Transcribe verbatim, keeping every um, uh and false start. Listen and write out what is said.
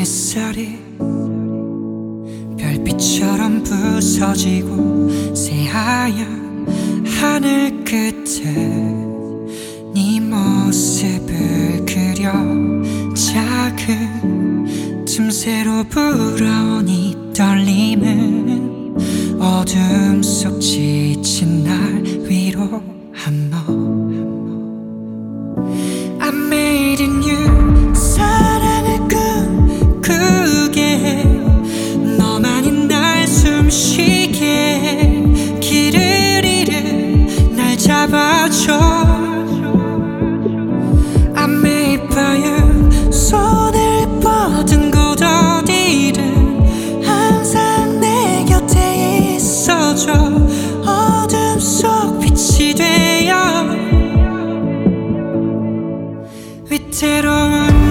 햇살이 별빛처럼 부서지고 새하얀 하늘 끝에 네 모습을 그려 작은 틈새로 불어온 이 떨림은 어둠 속 지친 날 위로한 너. I made it new. 사랑을 꿈꾸게 해. 너만이 날 숨쉬게 해. 길을 잃은 날 잡아줘. I'm made by you. 손을 뻗은 곳 어디든 항상 내 곁에 있어줘. 어둠 속 빛이 되어 위태로운